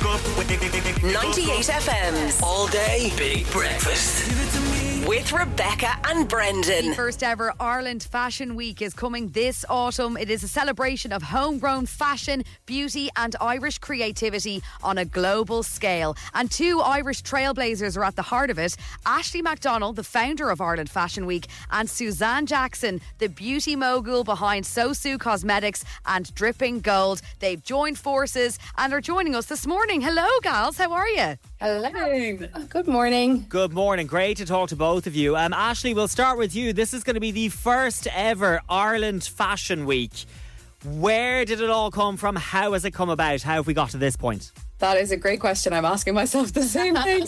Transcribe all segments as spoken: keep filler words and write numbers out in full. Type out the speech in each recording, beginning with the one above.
ninety-eight F M's All Day Big Breakfast with Rebecca and Brendan. The first ever Ireland Fashion Week is coming this autumn. It is a celebration of homegrown fashion, beauty and Irish creativity on a global scale. And two Irish trailblazers are at the heart of it. Ashley MacDonald, the founder of Ireland Fashion Week, and Suzanne Jackson, the beauty mogul behind SoSu Cosmetics and Dripping Gold. They've joined forces and are joining us this morning. Hello, gals. How are you? Hello. Good morning. Good morning. Great to talk to both of you. Um, Ashley, we'll start with you. This is going to be the first ever Ireland Fashion Week. Where did it all come from? How has it come about? How have we got to this point? That is a great question. I'm asking myself the same thing.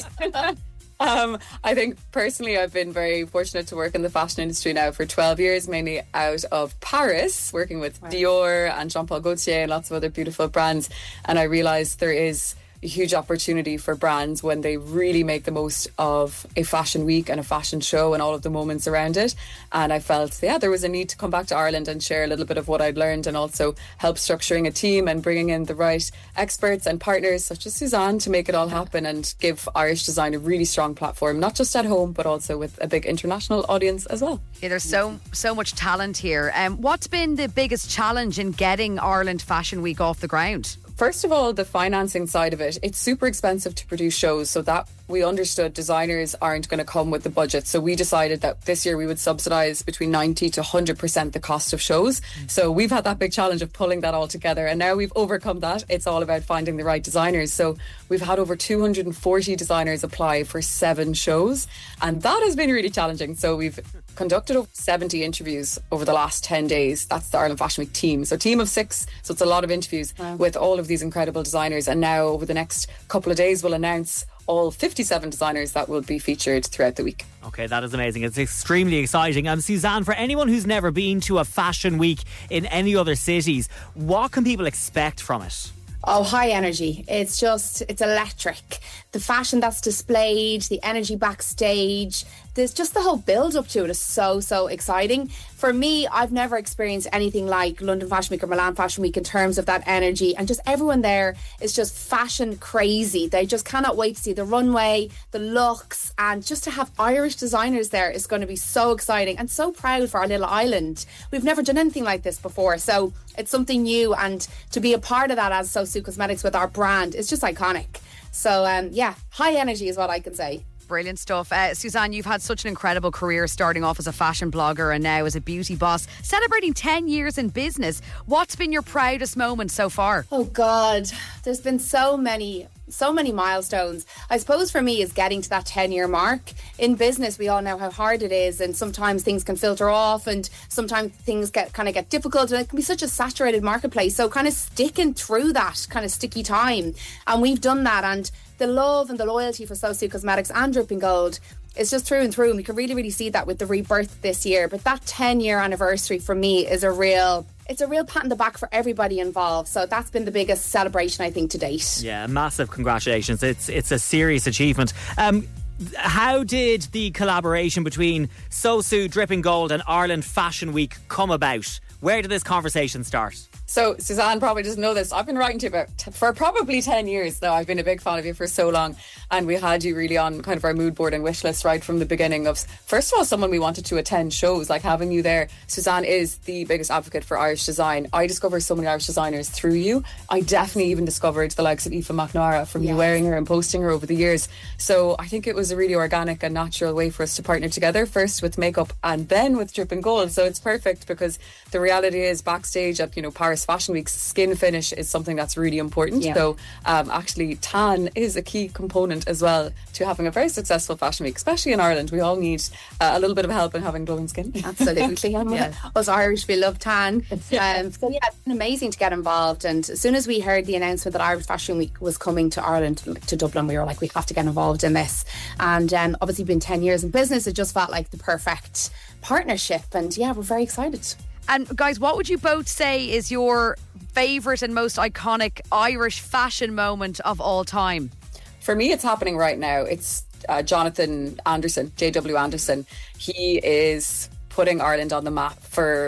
um, I think personally I've been very fortunate to work in the fashion industry now for twelve years, mainly out of Paris, working with wow. Dior and Jean Paul Gaultier and lots of other beautiful brands. And I realised there is a huge opportunity for brands when they really make the most of a fashion week and a fashion show and all of the moments around it. And I felt, yeah, there was a need to come back to Ireland and share a little bit of what I'd learned, and also help structuring a team and bringing in the right experts and partners such as Suzanne to make it all happen and give Irish design a really strong platform, not just at home but also with a big international audience as well. Yeah, there's so so much talent here. Um, what's been the biggest challenge in getting Ireland Fashion Week off the ground? First of all, the financing side of it. It's super expensive to produce shows, so that we understood designers aren't going to come with the budget. So we decided that this year we would subsidise between ninety to one hundred percent the cost of shows. So we've had that big challenge of pulling that all together, and now we've overcome that. It's all about finding the right designers. So we've had over two hundred forty designers apply for seven shows, and that has been really challenging. So we've conducted over seventy interviews over the last ten days. That's the Ireland Fashion Week team. So team of six. So it's a lot of interviews wow. with all of these incredible designers. And now over the next couple of days we'll announce all fifty-seven designers that will be featured throughout the week. Okay, that is amazing. It's extremely exciting. And Suzanne, for anyone who's never been to a fashion week in any other cities, what can people expect from it? Oh, high energy. It's just, it's electric. The fashion that's displayed, the energy backstage, there's just the whole build up to it is so, so exciting. For me, I've never experienced anything like London Fashion Week or Milan Fashion Week in terms of that energy, and just everyone there is just fashion crazy. They just cannot wait to see the runway, the looks, and just to have Irish designers there is going to be so exciting, and so proud for our little island. We've never done anything like this before, so it's something new, and to be a part of that as SoSu Cosmetics with our brand is just iconic. So um, yeah, high energy is what I can say. Brilliant stuff. Uh, Suzanne, you've had such an incredible career, starting off as a fashion blogger and now as a beauty boss, celebrating ten years in business. What's been your proudest moment so far? Oh God, there's been so many so many milestones. I suppose for me is getting to that ten year mark. In business, we all know how hard it is, and sometimes things can filter off, and sometimes things get kind of get difficult, and it can be such a saturated marketplace. So kind of sticking through that kind of sticky time, and we've done that, and the love and the loyalty for SoSu Cosmetics and Dripping Gold is just through and through, and we can really really see that with the rebirth this year. But that ten year anniversary for me is a real it's a real pat on the back for everybody involved. So that's been the biggest celebration I think to date. Yeah, massive congratulations. It's it's a serious achievement. Um How did the collaboration between SoSu, Dripping Gold and Ireland Fashion Week come about? Where did this conversation start? So Suzanne probably doesn't know this. I've been writing to you about t- for probably ten years now. I've been a big fan of you for so long, and we had you really on kind of our mood board and wish list right from the beginning. Of first of all, someone we wanted to attend shows, like having you there. Suzanne is the biggest advocate for Irish design. I discovered so many Irish designers through you. I definitely even discovered the likes of Aoife McNamara from yes. you wearing her and posting her over the years. So I think it was a really organic and natural way for us to partner together, first with makeup and then with Dripping Gold. So it's perfect, because the reality is backstage at, you know, Paris Fashion Week, skin finish is something that's really important. Yeah. So um, actually tan is a key component as well to having a very successful fashion week, especially in Ireland. We all need uh, a little bit of help in having glowing skin. Absolutely. yeah. Us Irish, we love tan. Um, so yeah, it's been amazing to get involved, and as soon as we heard the announcement that Irish Fashion Week was coming to Ireland, to Dublin, we were like, we have to get involved in this. And um, obviously been ten years in business, it just felt like the perfect partnership, and yeah, we're very excited. And guys, what would you both say is your favourite and most iconic Irish fashion moment of all time? For me, it's happening right now. It's uh, Jonathan Anderson, J W Anderson. He is putting Ireland on the map for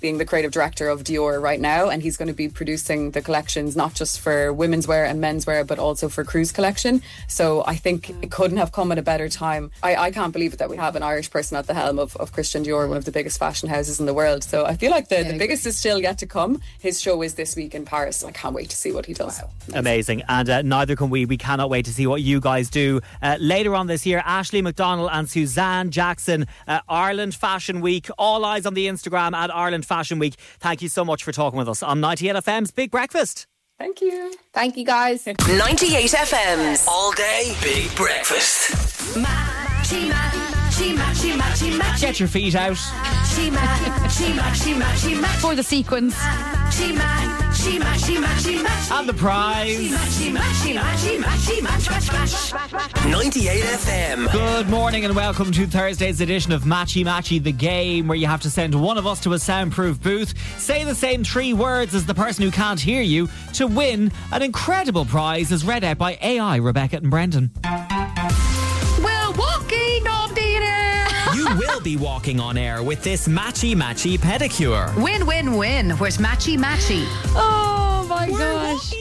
being the creative director of Dior right now, and he's going to be producing the collections not just for women's wear and men's wear, but also for Cruise collection. So I think it couldn't have come at a better time. I, I can't believe it that we have an Irish person at the helm of, of Christian Dior, one of the biggest fashion houses in the world. So I feel like the, the biggest is still yet to come. His show is this week in Paris, and I can't wait to see what he does. Wow. Amazing. And uh, neither can we. We cannot wait to see what you guys do. Uh, later on this year, Ashley McDonald and Suzanne Jackson, uh, Ireland Fashion Week. All eyes on the Instagram at Ireland Fashion Week. Thank you so much for talking with us on ninety-eight F M's Big Breakfast. Thank you. Thank you, guys. ninety-eight F M's All Day Big Breakfast. Matchy, matchy, matchy, matchy, matchy. Get your feet out. Matchy, matchy, matchy, matchy, matchy. For the sequence. Matchy, matchy, matchy, matchy, matchy. And the prize. Matchy, matchy, matchy, matchy, match, match, match. ninety-eight F M. Good morning and welcome to Thursday's edition of Matchy Matchy, the game where you have to send one of us to a soundproof booth, say the same three words as the person who can't hear you to win an incredible prize as read out by A I, Rebecca and Brendan. We're walking on the air. You will be walking on air with this Matchy Matchy pedicure. Win, win, win. Where's Matchy Matchy? Oh my gosh.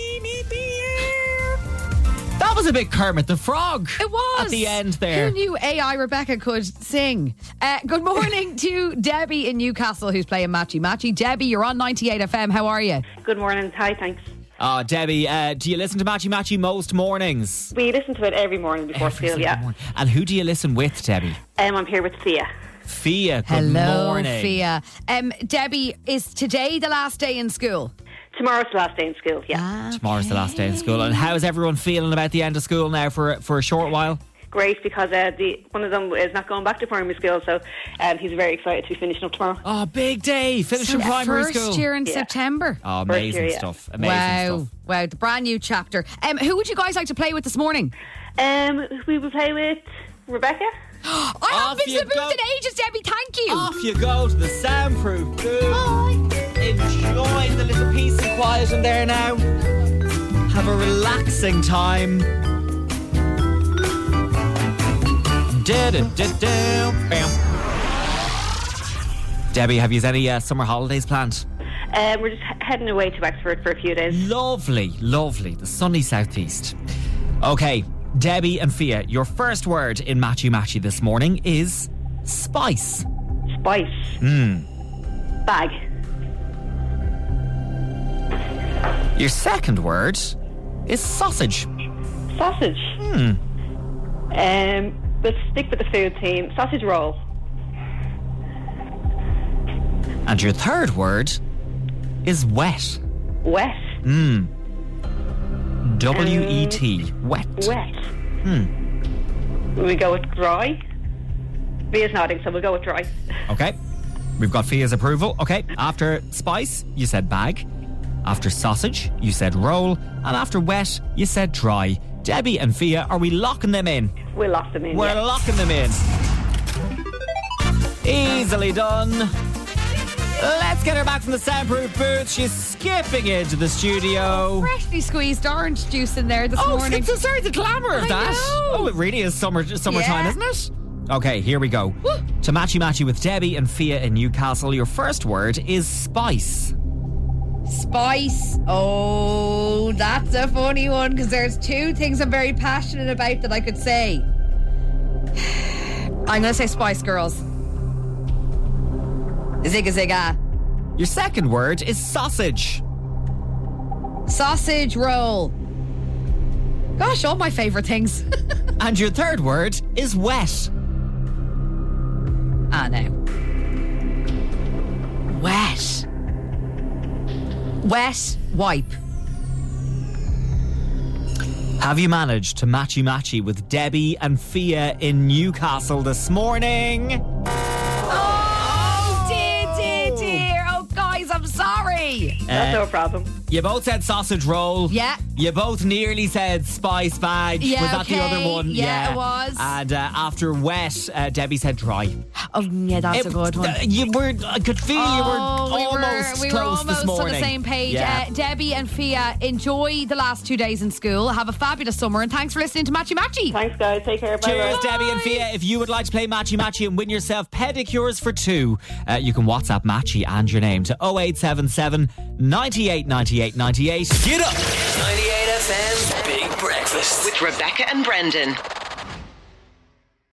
That was a bit Kermit the Frog. It was. At the end there. Who knew A I Rebecca could sing? Uh, good morning to Debbie in Newcastle who's playing Matchy Matchy. Debbie, you're on ninety-eight F M. How are you? Good morning. Hi, thanks. Oh, Debbie, uh, do you listen to Matchy Matchy most mornings? We listen to it every morning before Every school, single yeah. morning. And who do you listen with, Debbie? Um, I'm here with Thea. Fia, good Hello, morning. Fia. Um, Debbie, is today the last day in school? Tomorrow's the last day in school, yeah. Tomorrow's the last day in school. And how's everyone feeling about the end of school now for for a short while? Great, because uh, the one of them is not going back to primary school, so um, he's very excited to be finishing up tomorrow. Oh, big day. Finishing So primary first school. year in Yeah. September. Oh, First amazing year, yeah. stuff. Amazing Wow, stuff. wow, the brand new chapter. Um, who would you guys like to play with this morning? Um, we will play with Rebecca. I Off haven't been to you the booth go. in ages, Debbie. Thank you. Off you go to the soundproof booth. Enjoy the little peace and quiet in there now. Have a relaxing time. Da-da-da-da. Debbie, have you any uh, summer holidays planned? Um, we're just he- heading away to Wexford for a few days. Lovely, lovely. The sunny southeast. Okay, Debbie and Fia, your first word in Matchy Matchy this morning is spice. Spice. Hmm. Bag. Your second word is sausage. Sausage. Hmm. Um, let's stick with the food theme. Sausage roll. And your third word is wet. Wet. Hmm. W E T. Wet. Wet. Hmm. Will we go with dry? Via's nodding, so we'll go with dry. Okay. We've got Fia's approval. Okay. After spice, you said bag. After sausage, you said roll. And after wet, you said dry. Debbie and Fia, are we locking them in? We'll lock them in. We're yeah. locking them in. Easily done. Let's get her back from the soundproof booth. She's skipping into the studio. Freshly squeezed orange juice in there this Oh, morning. so sorry, the glamour of I that. know. Oh, it really is summer summertime, Yeah. isn't it? Okay, here we go. To Matchy Matchy with Debbie and Fia in Newcastle, your first word is spice. Spice. Oh, that's a funny one because there's two things I'm very passionate about that I could say. I'm going to say Spice Girls. Zigga zigga. Your second word is sausage. Sausage roll. Gosh, all my favourite things. And your third word is wet. Ah, no. Wet. Wet wipe. Have you managed to matchy matchy with Debbie and Fia in Newcastle this morning? Oh, dear, dear, dear. Oh, guys, I'm sorry. That's Uh, no problem. You both said sausage roll. Yeah. You both nearly said spice badge. Yeah, was that okay. the other one? Yeah, it was. And uh, after wet, uh, Debbie said dry. Oh, yeah, that's It- a good one. uh, you were. I could feel you were Oh, we almost were, we close were almost this morning. on the same page. Yeah. Uh, Debbie and Fia, enjoy the last two days in school. Have a fabulous summer, and thanks for listening to Matchy Matchy. Thanks, guys. Take care. Bye. Cheers, Debbie and Fia. If you would like to play Matchy Matchy and win yourself pedicures for two, uh, you can WhatsApp Matchy and your name to oh eight seven seven, ninety-eight, ninety-eight, ninety-eight. Get up! ninety-eight F M's Big Breakfast with Rebecca and Brendan.